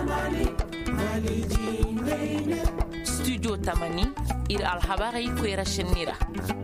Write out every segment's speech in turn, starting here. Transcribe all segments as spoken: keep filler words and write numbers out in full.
Studio Tamani ir alhabari kwera shinira.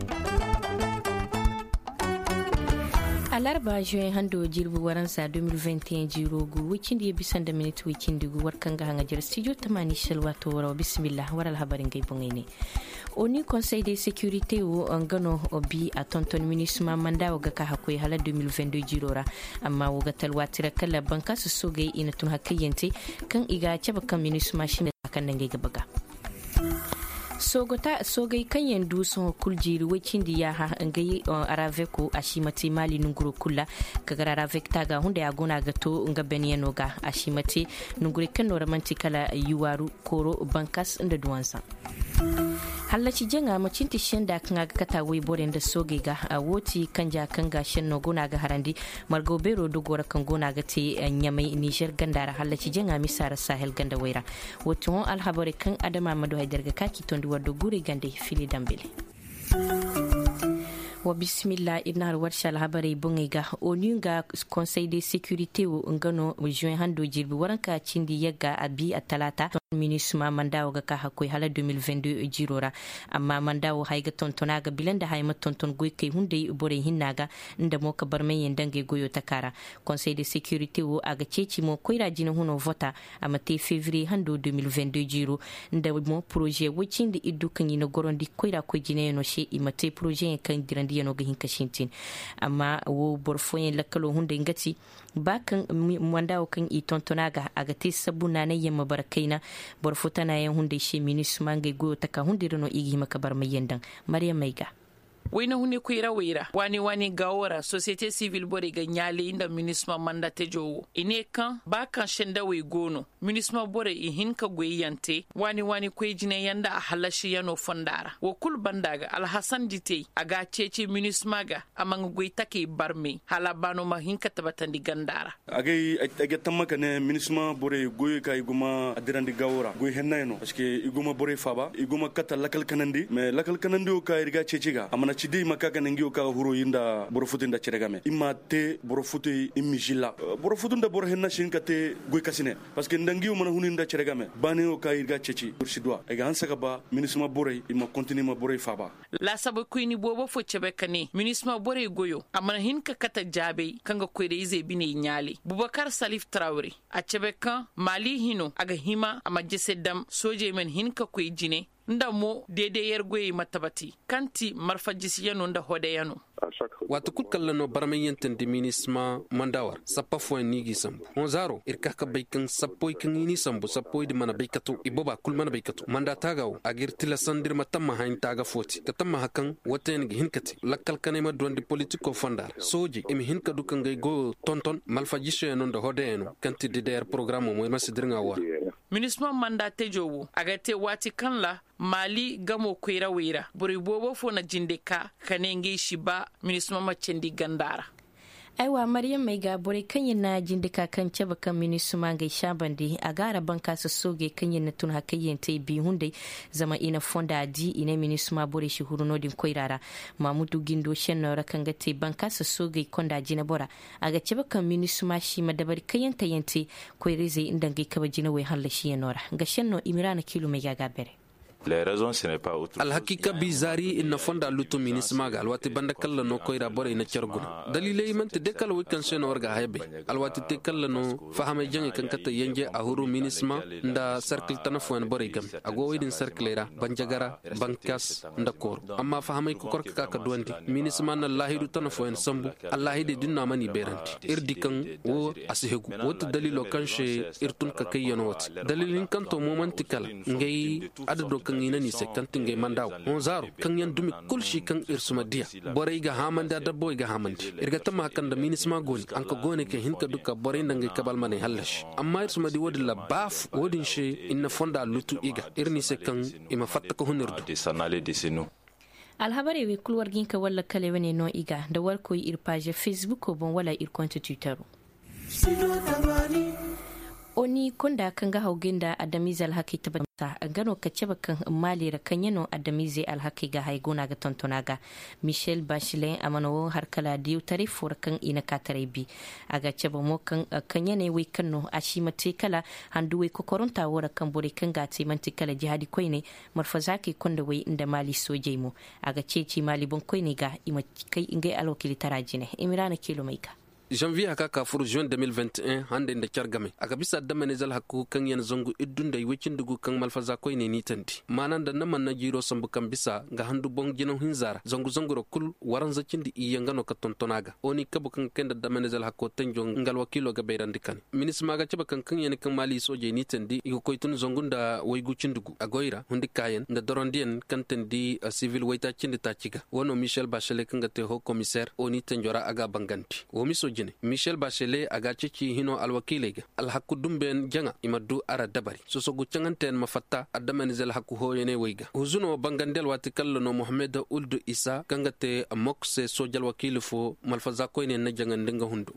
Alarba juin hando jirbu waransa deux mille vingt et un jirogu wikindi ya bisan da minute wikindi gu warkan ga hanga jar studio Tamani shalwa to wara bismillah waral habarin gai bongene. Oni conseil de sécurité wo ngano obi a tonton minisma manda waga ka hakoy hala deux mille vingt-deux jirora amma waga talwatira kala banka su sogai ina tun hakayente kan iga caba kan minisma shine kan nan gai gabaga. sogota sogai kanyen duson kuljiri wacin da ya ha ngai araveko ashimati mali nunguro kula kaga aravek taga hunda ya gona gato nga beniano ga ashimati nungure kan romanti kala yuwaru koro bankas inda duwansa hallaci jenga macinti shenda kan ga kata wai boren da soge ga a woti kanja kan ga shenno gona ga harandi margo bero dogora kan gona ga te nyamai Niger gandara hallaci jenga misara sahel ganda waira woto on alhabare kan adama mado haidar ga kaki tondi wado gure gande fili dambele wa bismillah ibnar warshal habari bunga onunga conseil de sécurité o ngano juin hando jirbi waranka cindi yagga abi atalata minisma mandawo ga ka hakoy hala deux mille vingt-deux jirora amma mandawo hayga tontona ga bilanda hayma tonton goy kay hunde bore hinnaga inda mo ka bar mayen dange goyo takara conseil de sécurité o aga ceci mo koyra jina huno vota amate février hando deux mille vingt-deux jiro inda mo projet wacindi iddu kan yino gorondi koyra ko jine no she imate projet kan dirandi yano ga hinka shintin amma wo borfoyen lakalo hunde ngati bakan mandawo kan i tontona ga aga te sabuna ne yamma barkaina borfota na yan hunde shi minisma ngai go taka hundiro no igi makabar mayendan Maryam Maiga wayna hune kuira wira wani wani gawara société civile bore ga nyale inda minisma mandate jowo ine kan ba kan shenda we gono minisma bore i hinka goyante wani wani koyjine yanda a halashi yano fondara wo kul bandaga al hasan dite aga cece minisma ga amanga goytake barme hala bano ma hinka tabatandi gandara agay age tamaka ne minisma bore goy kay guma adirandi gawara goy hennayno parce que iguma bore faba iguma kata lakal kanandi mais lakal kanandi o kay riga cece ga amana cidi makaga nangiyo ka huro yinda borofutu nda ciragame imma te borofutu imijilla borofutu nda boro henna shinka te goy kasine parce que ndangiyo mana hunu nda ciragame bane o ka irga ceci ursidwa ega hansaka ba minisma bore imma continue ma bore faba la sabu kuini bobo fo cebekane minisma bore goyo amana hinka kata jabe kanga koyde ize bine nyali Boubacar Salif Traoré a cebekan mali hino aga hima ama jesedam soje men hinka koy jine nda mo dede yergoy matabati kanti marfajisi yano nda hode yano watu kukallano barmayantan de minisma mandawar sappa fo nigi sambu on zaro irka ka baykan sappo kan ini sambu sappo de mana baykatu iboba kul mana baykatu manda tagaw agir tila sandir matamma hain taga foti katamma hakan woten gi hinkati lakkal kanema dondi politiko fondar soji emi hinka dukan gay go tonton malfajisi yano nda hode yano kanti de der programme mo masidirnga wa minisma mandate jowo agate wati kanla mali gamo kwera wera buri bobo fo na jindeka kanenge shiba minisma macendi gandara aiwa Maryam Maiga bore kanyin na jindika kan ceba kan minisma ga shabande a gara banka su soge kanyin na tun hakayyen tai bi hunde zama ina fonda di ina minisma bore shi huruno din koirara Mamudu Gindo shenno rakan ga tai banka su soge konda jina bora aga ceba kan minisma shi madabar kanyin tayente koireze inda ga kaba jina wai halashi yanora ga shenno Imirana Kilo mai ga bere les raisons ce n'est pas autre al hakika bizari inna fonda lutu minisma ga alwati banda kala no koira bore ina charguna dalile imante de kala wikan seno warga haybe alwati te kala no fahame jangi kan kata yenge ahuru minisma nda circle tanafo en bore gam ago widin circle ra banjagara bankas nda kor amma fahame ko korka ka duwandi minisma na lahidu tanafo en sambu allahide dinna mani beranti irdi kan wo asihegu wot dalilo kan she irtun ka kayano wat dalilin kan to momenti kala ngay adado kan ina ni sekantin ngay mandaw on zaro kan yan dumi kulshi kan irsuma dia bore ga hamanda da boy ga hamandi irga tamma kan da minisma goni an ka gone ke hinka duka bore ndangay kabal mane halash amma irsuma di wodi la baf wodin she inna fonda lutu iga irni sekan ima fatta ko hunirdu de sanale de senu alhabare we kulwar ginka walla kale wene no iga da warko ir page Facebook ko bon wala ir compte Twitter oni kunda kan ga haugenda adamize alhaki tabata gano kaceba kan mali kan yano adamize alhaki ga haigona ga tontonaga Michel Bachelet amano har kala diu tarif kan ina katarebi aga ceba mo kan kan yane wi kanno ashimate kala handuwe ko koronta wora kan bore kan gati manti kala jihadi koine marfazaki kunda wi inda mali soje mo aga ceci mali bon koine ga ima kai ingai alokili tarajine imirana kilomaika janvier haka ka furu juin deux mille vingt et un hande nda cargame aga bisa damane zal hakku kan yan zongu iddunda wecin dugu kan malfaza koy ne ni tanti manan da naman na jiro sambu kan bisa ga handu bon jino hinzara zongu zongu ro kul waran zakin di iyangano ka tontonaga oni kabu kan kenda damane zal hakko tanjo ngal wakilo ga bayran dikan minis maga ciba kan kan yan kan mali soje ni tandi iko koytun zongu da way gucin dugu agoira hundi kayen da dorondien kan tandi civil wayta cindi ta ciga wono Michel Bachelet kan ga te ho commissaire oni tanjora aga banganti o mi soje Michel Bachelet aga cici hino alwakilega alhakku dumben janga imaddu ara dabari soso gucanganten mafatta adamani zel hakku hoyene weyga huzuno bangandel wati kallono Mohamed Ould Issa kangate mokse sojal wakili fo malfaza koyne na jangandenga hundu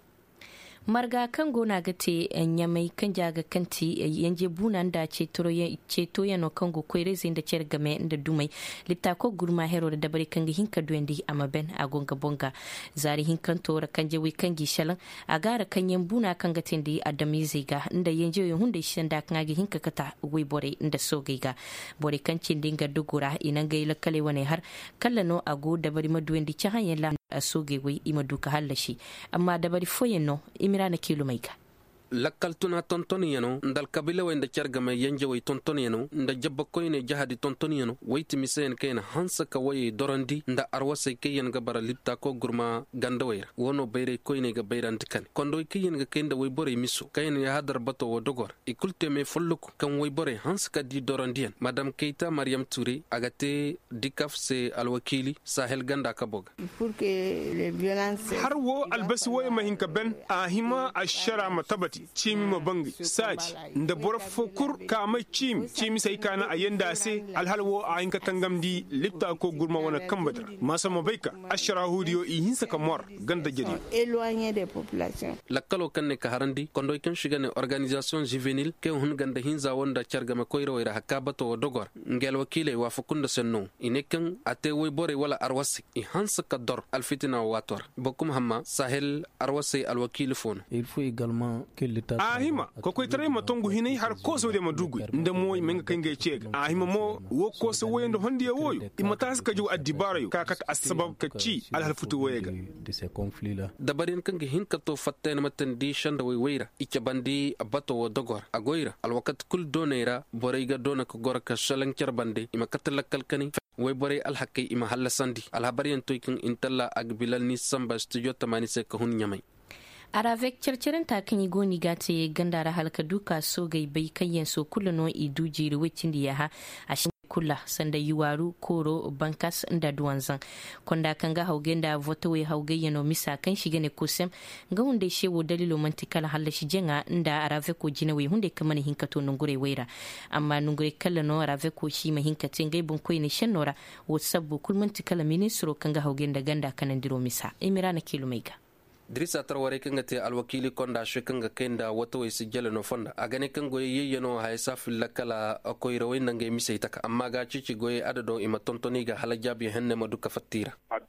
marga kan gona gate nyamai kan jaga kanti yanje bunan da ce toroye ce toyano kango koire zinda cer game da dumai lipta ko gurma hero da dabari kan hinka duendi amaben agonga bonga zari hinkan tora kanje wi kan gishalan agara kan yan buna kan gaten di adami ziga inda yanje yo hunde shanda kan agi hinka kata wi bore inda sogaiga bore kan cindinga dugura inan gaila kale wane har kallano ago dabari maduendi cha hanyala soge wi imaduka halashi amma dabari foyeno imirana kilomaika lakkal tuna tontoni yano ndal kabila wenda cargama yanje way tontoni yano nda jabba koyne jahadi tontoni yano wayti misen kayna hansa ka way dorandi nda arwase kayen ga bara lipta ko gurma ganda wayra wono bayre koyne ga bayranti kan kondo kayen ga kenda way bore miso kayen ya hadar bato wo dogor e kulte me folluko kan way bore hansa ka di dorandi madame Keita Mariam Touré agate dikaf se alwakili Sahel ganda ka boga pour que les violences har wo albasi way mahinka ben ahima ashara matabati cimi ma bangi saji nda bora fokur ka mai cimi cimi sai kana a yanda se alhalwo a hinka tangamdi lipta ko gurma wana kambadra masa mabaika ashara hudiyo i hinsa ka mor ganda jadi éloigner des populations lakkalo kanne ka harandi kondo kan shiga ne organisation juvénile ke hun ganda hinza wonda cargama koyro wayra hakabato wo dogor ngel wakile wa fukunda senno inekan ate way bore wala arwasi i hansa ka dor alfitina wator bokum hamma Sahel arwasi alwakil fon il faut également que ahima ko koy tare ma tongu hinay har ko so de ma dugu nda moy menga kenge ceg ahima mo wo ko so woyendo hondi e woyo imata ska ju adibarayo ka kat asbab ka ci al hal futu woyega de ces conflits là dabarin kange hinka to fatten matan di shanda way wayra ike bandi abato wo dogor agoyra al wakat kul donera boreyga dona ko gorka shalan cerbande ima katalakal kani way bore al hakkay ima halasandi al habariyan toy kan intalla ag bilal ni samba studio tamani se ko hun nyamay aravek cerceren ta kan yi goni gate gandara halka duka so gai bai kayen so kulano idu jiri wicin da ya ha a shi kula sanda yiwaru koro bankas da duwanzan konda kan ga haugen da voto we hauge yano misa kan shige ne kusem ga hunde shewo dalilo mantikala halla shi jenga inda aravek ko jina we hunde kamar hinka to nungure weira amma nungure kala no aravek ko shi ma hinka tingai bon koy ne shenora wo sabbu kulmantikala ministro kan ga haugen da ganda kanan diro misa emirana kilomega Drissa Traoré kanga te alwakili konda shekanga kenda wato way sijjala no fonda agane kan goye yeyeno hay safil lakala koyro way nange misay taka amma ga cici goye adado ima tontoni ga halajabi henne maduka fattira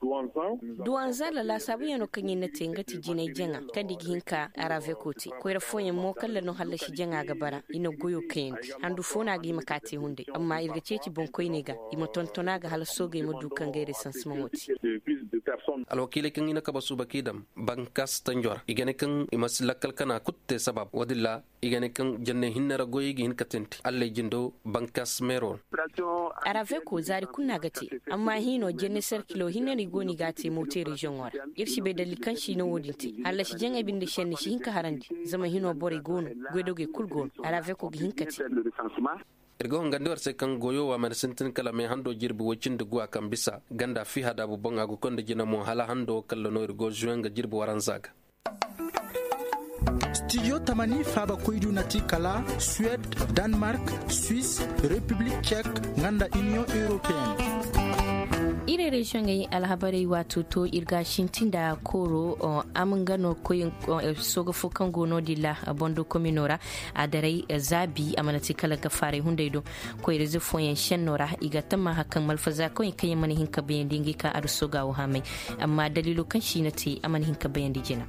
duwanza la la sabu yano kanyi na tenga ti jinay jenga kadi hinka arave koti koyra fonye mo kala no halla shi jenga ga bara ino goyo kendi handu fona gi makati hunde amma irga cici bon koyne ga ima tontona ga hala soge maduka ngere sansmoti alwakili kan ina kaba subakidam bankas tanjor igane kan imas lakkal kana kutte sabab wadilla igane kan janne hinnara goyigi hin katenti alle jindo bankas meron arave ko zari kunna gati amma hino jenne serkilo hinani goni gati mote region wara irshi be dalil kan shi no wodinti alla shi jenga binde shenni shi hinka harandi zama hino bore gono godoge kulgon arave ko hinkati irgo ngandi war se kan goyo wa man sentin kala me hando jirbi wocin de gua kan bisa ganda fi hada bu bonga go konde jina mo hala hando kallo no irgo juenga jirbi waran zaga Studio Tamani Faba Koidu Nati Kala, Suède, Danemark, Suisse, République tchèque, Nganda Union Européenne. ire region ngai alhabare wato to irga shintinda koro amun gano koyin soga fukan gono dilla bondo kominora adare zabi amanati kala ga fare hundaido ko irze foyen shennora iga tamma hakan malfaza ko kayen mani hinka bayan dingi ka ar soga wa hamai amma dalilu kan shi nati amani hinka bayan dijina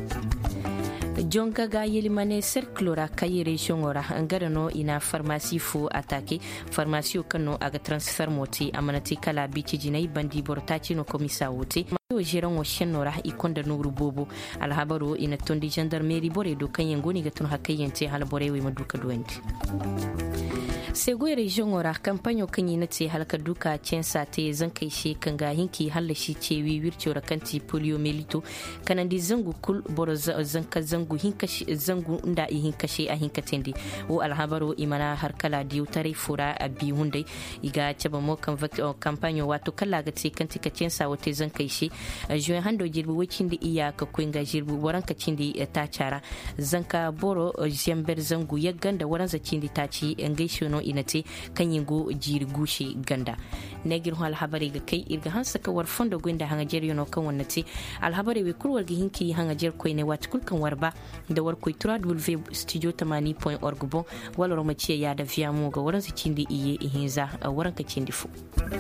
jonga ga yelimane cerclora kayire shongora angarano ina pharmacie fo attaqué pharmacie kano aga transfer moti amanati kala bici jinai bandi bortaci no komisa wote o jeron o shenora ikonda nuru bobo alhabaro ina tondi gendarmerie bore do kanyen goni ga tun hakayente halbore we maduka duwenti segoi region ora kampanyo kanyi na ce halka duka censa te zan kai she kan ga hinki halashi ce wi wirce kanti polio melito kanan di zangu kul boro zan ka zangu hinka zangu nda i hinka she a hinka tendi o alhabaro imana har kala di utare fura a bi hunde iga ceba mo kan kampanyo wato kala ga ce kanti ka censa wote zan kai she join hando jirbu wacin di iya ka kuinga jirbu waran ka cindi ta cara zanka boro jember zangu ya ganda waran za cindi ta ci ngaisho no inate kan yingo jiri gushe ganda negir hal habari ga kai irga hansa ka war fondo gwenda hanga jer yono kan wannati al habari we kurwar ga hinki hanga jer koy ne wat kulkan warba da war koy tura w studio tamani point org bo wala roma ce ya da fiya mu ga waran su cindi iye ihinza waran ka cindi fu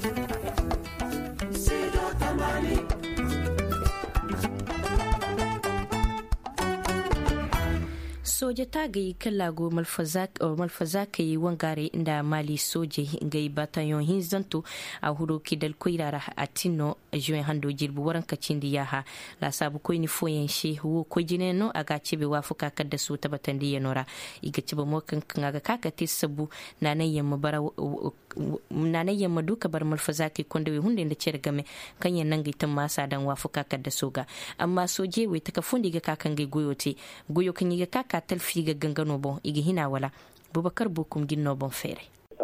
soja ta gayi kallago malfaza ka yi wangare inda mali soje gayi batayon hin zanto a huro kidal koirara a tino a juyen hando jirbu waran kacin da yaha la sabu koi ni foyen she wo ko jine no aga cebe wa fuka kadda su tabatan da yanora iga cebe mo kan kan aga kaka te sabu nanan yamma bara nanan yamma duka bar malfaza ka konda we hunde da cer game kan yan nan gaitan masa dan wa fuka kadda soga amma soje we ta ka fundi ga kakan gai goyote goyo kan yi ga kaka talfi ga gangano bon igi hina wala Boubacar Bokoum ginno bon fere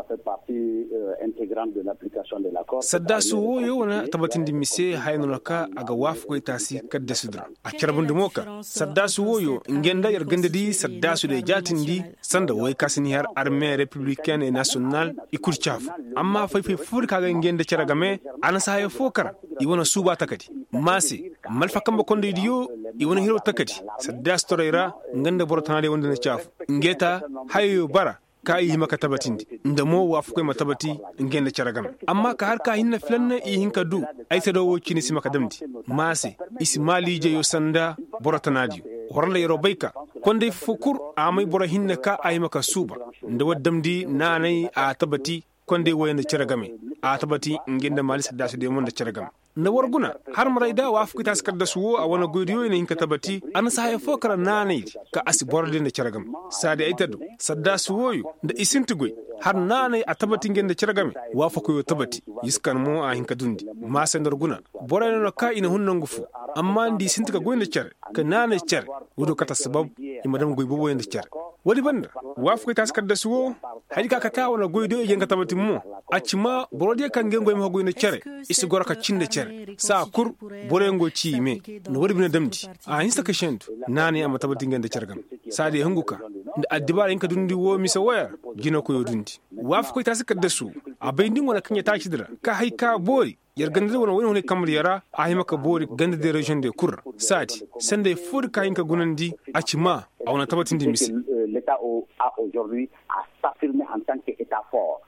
sadda su woyo wana tabatin di mise haynulaka aga wafu ko tasi kadda sudra a karbun de moka sadda su woyo ngenda yar ganda di sadda su de jatin di sanda way kasini har armée républicaine et nationale ikurchaf amma fay fay fur kaga ngenda caragame ana sahay fokar i wona suba takati masi malfa kamba kondo idiyo i wona hiro takati sadda storera nganda borotana wonde na chaf ngeta hayo bara ka yi maka tabatindi nda mo wa fukai matabati ngenda caragam amma ka har ka hinna flanna i hinka du ai sado wocini si maka damdi mase ismali je yo sanda borotanadi horla yero bayka konde fukur amai boro hinna ka ai maka suba nda waddamdi nanai a tabati konde wayna caragame a tabati ngenda mali sadda su de mon da caragam na warguna har maraida wa fukai tas kadda suwo a wana godiyo ne hinka tabati an sa hay fokara nanai ka asi borde da caragam sade aitadu sadda suwoyo da isintugoy har nanai a tabati ngenda caragame wa fokoyo tabati yiskan mo a hinka dundi ma sandar guna borano no ka ina hunnan gufu amma ndi sintuka goyenda car ka nanai car wudo kata sabab imadam goy bobo yenda car wadi banda wa fukai tas kadda suwo hadi ka kata wana goydo yenga tabati mo acima borode kan gengo mo goyenda car isigora ka cinde car sa kur borengo ci me no wadi bina damdi a hinsa ka shendu nani amma tabati ngenda cargam sade hanguka da addibar in ka dundi wo misa waya gina ko yodundi waf ko ta saka da su a bayin wala kanya ta kidira ka hai ka bori yar ganda wona wani kamar yara a yi maka bori ganda da region de kur sati sanda fur ka in ka gunandi a cima a wani tabatin di misi l'état a aujourd'hui à s'affirmer en tant qu'état fort